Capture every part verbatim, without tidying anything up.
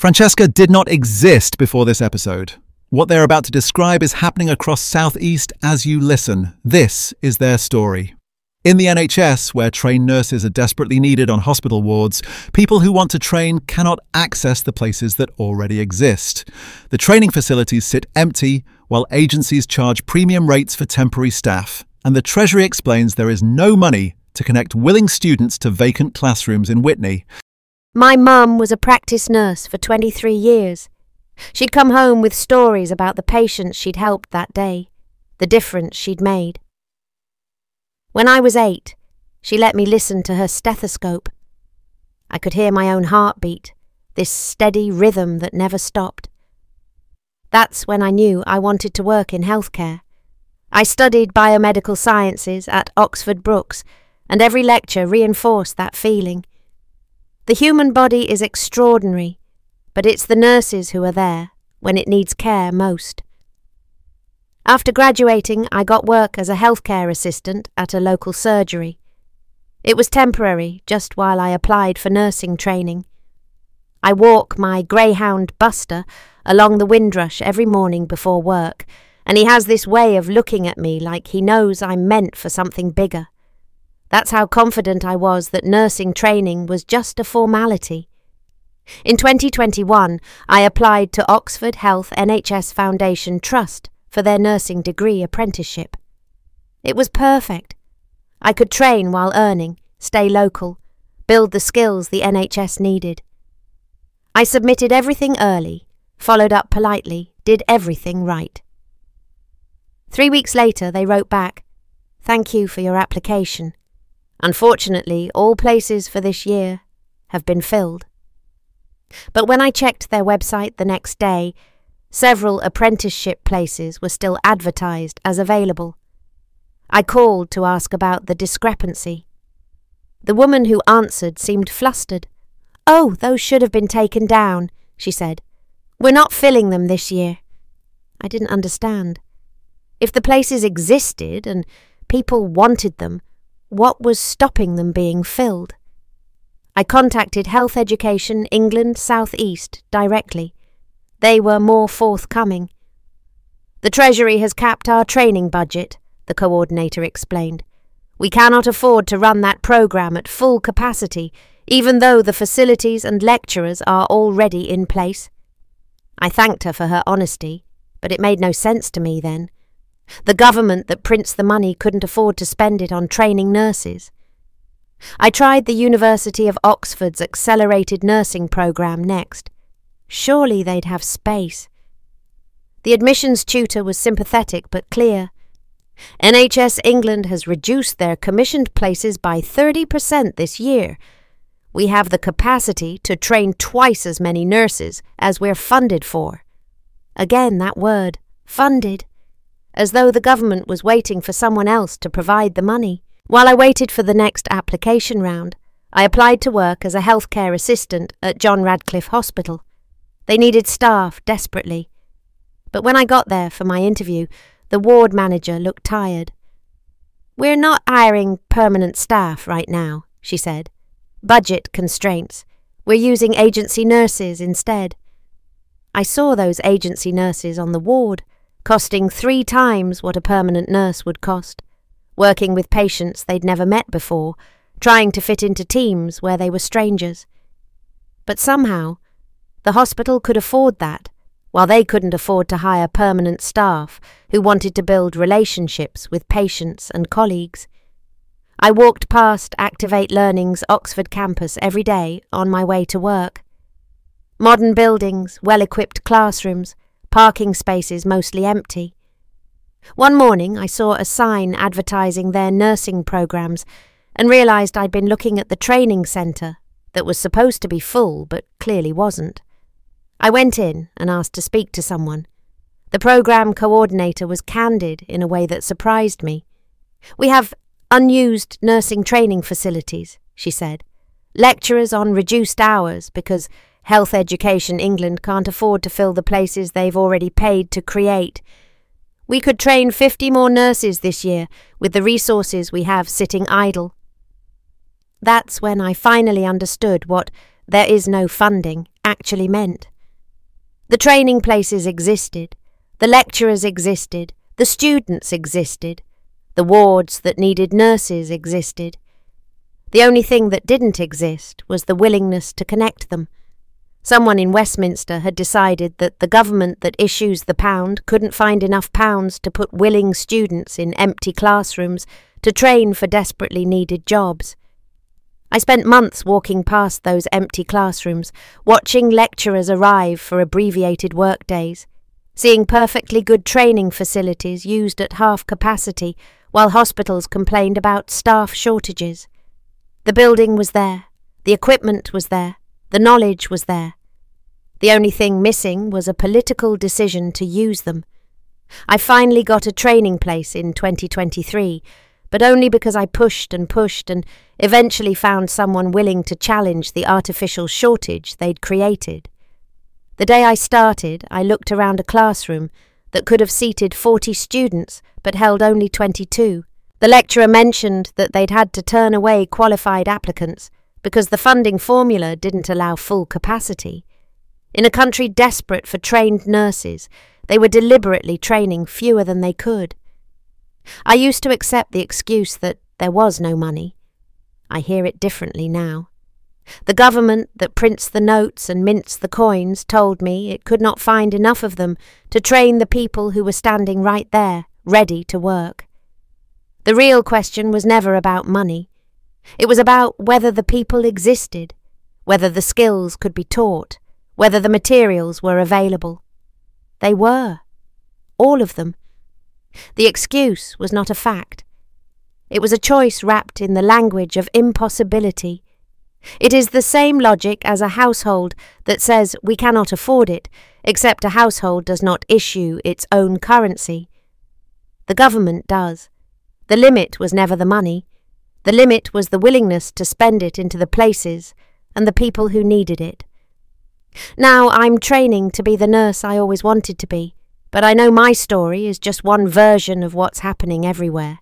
Francesca did not exist before this episode. What they're about to describe is happening across South East as you listen. This is their story. In the N H S, where trained nurses are desperately needed on hospital wards, people who want to train cannot access the places that already exist. The training facilities sit empty, while agencies charge premium rates for temporary staff, and the Treasury explains there is no money to connect willing students to vacant classrooms in Witney. My mum was a practice nurse for twenty-three years. She'd come home with stories about the patients she'd helped that day, the difference she'd made. When I was eight, she let me listen to her stethoscope. I could hear my own heartbeat, this steady rhythm that never stopped. That's when I knew I wanted to work in healthcare. I studied biomedical sciences at Oxford Brookes, and every lecture reinforced that feeling. The human body is extraordinary, but it's the nurses who are there when it needs care most. After graduating, I got work as a healthcare assistant at a local surgery. It was temporary, just while I applied for nursing training. I walk my greyhound Buster along the Windrush every morning before work, and he has this way of looking at me like he knows I'm meant for something bigger. That's how confident I was that nursing training was just a formality. In twenty twenty-one, I applied to Oxford Health N H S Foundation Trust for their nursing degree apprenticeship. It was perfect. I could train while earning, stay local, build the skills the N H S needed. I submitted everything early, followed up politely, did everything right. Three weeks later, they wrote back, "Thank you for your application. Unfortunately, all places for this year have been filled." But when I checked their website the next day, several apprenticeship places were still advertised as available. I called to ask about the discrepancy. The woman who answered seemed flustered. "Oh, those should have been taken down," she said. "We're not filling them this year." I didn't understand. If the places existed and people wanted them, what was stopping them being filled? I contacted Health Education England South East directly. They were more forthcoming. "The Treasury has capped our training budget," the coordinator explained. "We cannot afford to run that programme at full capacity, even though the facilities and lecturers are already in place." I thanked her for her honesty, but it made no sense to me then. The government that prints the money couldn't afford to spend it on training nurses. I tried the University of Oxford's accelerated nursing programme next. Surely they'd have space. The admissions tutor was sympathetic but clear. "N H S England has reduced their commissioned places by thirty percent this year. We have the capacity to train twice as many nurses as we're funded for." Again that word, funded, as though the government was waiting for someone else to provide the money. While I waited for the next application round, I applied to work as a healthcare assistant at John Radcliffe Hospital. They needed staff desperately. But when I got there for my interview, the ward manager looked tired. "We're not hiring permanent staff right now," she said. "Budget constraints. We're using agency nurses instead." I saw those agency nurses on the ward, costing three times what a permanent nurse would cost, working with patients they'd never met before, trying to fit into teams where they were strangers. But somehow, the hospital could afford that, while they couldn't afford to hire permanent staff who wanted to build relationships with patients and colleagues. I walked past Activate Learning's Oxford campus every day on my way to work. Modern buildings, well-equipped classrooms, parking spaces mostly empty. One morning I saw a sign advertising their nursing programmes and realised I'd been looking at the training centre that was supposed to be full but clearly wasn't. I went in and asked to speak to someone. The programme coordinator was candid in a way that surprised me. "We have unused nursing training facilities," she said. "Lecturers on reduced hours because Health Education England can't afford to fill the places they've already paid to create. We could train fifty more nurses this year with the resources we have sitting idle." That's when I finally understood what "there is no funding" actually meant. The training places existed, the lecturers existed, the students existed, the wards that needed nurses existed. The only thing that didn't exist was the willingness to connect them. Someone in Westminster had decided that the government that issues the pound couldn't find enough pounds to put willing students in empty classrooms to train for desperately needed jobs. I spent months walking past those empty classrooms, watching lecturers arrive for abbreviated workdays, seeing perfectly good training facilities used at half capacity while hospitals complained about staff shortages. The building was there, the equipment was there, the knowledge was there. The only thing missing was a political decision to use them. I finally got a training place in twenty twenty-three, but only because I pushed and pushed and eventually found someone willing to challenge the artificial shortage they'd created. The day I started, I looked around a classroom that could have seated forty students but held only twenty-two. The lecturer mentioned that they'd had to turn away qualified applicants because the funding formula didn't allow full capacity. In a country desperate for trained nurses, they were deliberately training fewer than they could. I used to accept the excuse that there was no money. I hear it differently now. The government that prints the notes and mints the coins told me it could not find enough of them to train the people who were standing right there, ready to work. The real question was never about money. It was about whether the people existed, whether the skills could be taught, whether the materials were available. They were. All of them. The excuse was not a fact. It was a choice wrapped in the language of impossibility. It is the same logic as a household that says we cannot afford it, except a household does not issue its own currency. The government does. The limit was never the money. The limit was the willingness to spend it into the places and the people who needed it. Now I'm training to be the nurse I always wanted to be, but I know my story is just one version of what's happening everywhere.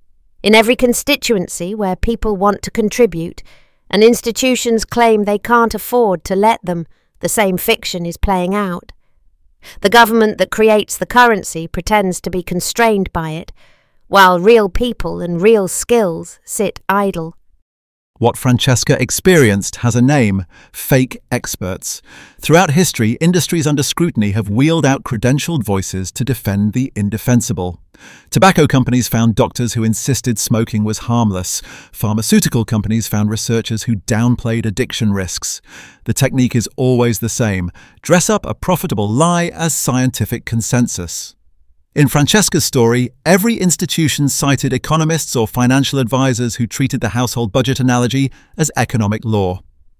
In every constituency where people want to contribute, and institutions claim they can't afford to let them, the same fiction is playing out. The government that creates the currency pretends to be constrained by it, while real people and real skills sit idle. What Francesca experienced has a name: fake experts. Throughout history, industries under scrutiny have wheeled out credentialed voices to defend the indefensible. Tobacco companies found doctors who insisted smoking was harmless. Pharmaceutical companies found researchers who downplayed addiction risks. The technique is always the same: dress up a profitable lie as scientific consensus. In Francesca's story, every institution cited economists or financial advisors who treated the household budget analogy as economic law.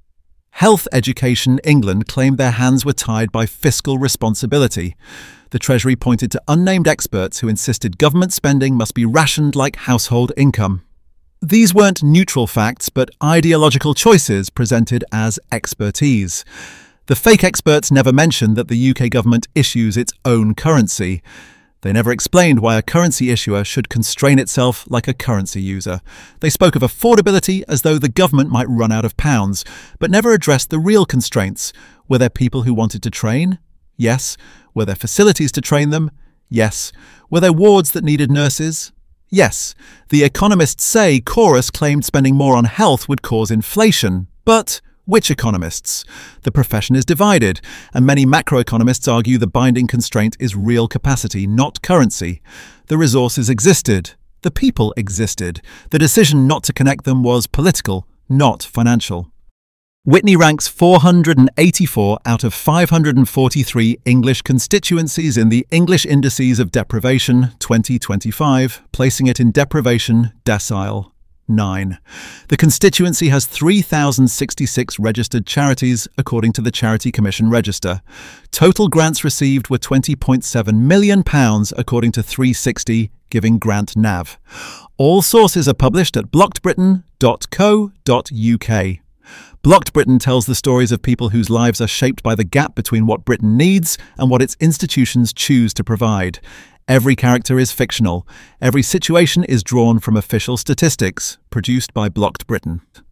Health Education England claimed their hands were tied by fiscal responsibility. The Treasury pointed to unnamed experts who insisted government spending must be rationed like household income. These weren't neutral facts, but ideological choices presented as expertise. The fake experts never mentioned that the U K government issues its own currency. They never explained why a currency issuer should constrain itself like a currency user. They spoke of affordability as though the government might run out of pounds, but never addressed the real constraints. Were there people who wanted to train? Yes. Were there facilities to train them? Yes. Were there wards that needed nurses? Yes. The economists say chorus claimed spending more on health would cause inflation. But which economists? The profession is divided, and many macroeconomists argue the binding constraint is real capacity, not currency. The resources existed. The people existed. The decision not to connect them was political, not financial. Whitney ranks four hundred eighty-four out of five hundred forty-three English constituencies in the English Indices of Deprivation twenty twenty-five, placing it in deprivation decile nine. The constituency has three thousand sixty-six registered charities, according to the Charity Commission Register. Total grants received were twenty point seven million pounds, according to three sixty Giving Grant Nav. All sources are published at blocked britain dot co dot U K. Blocked Britain tells the stories of people whose lives are shaped by the gap between what Britain needs and what its institutions choose to provide. Every character is fictional. Every situation is drawn from official statistics, produced by Blocked Britain.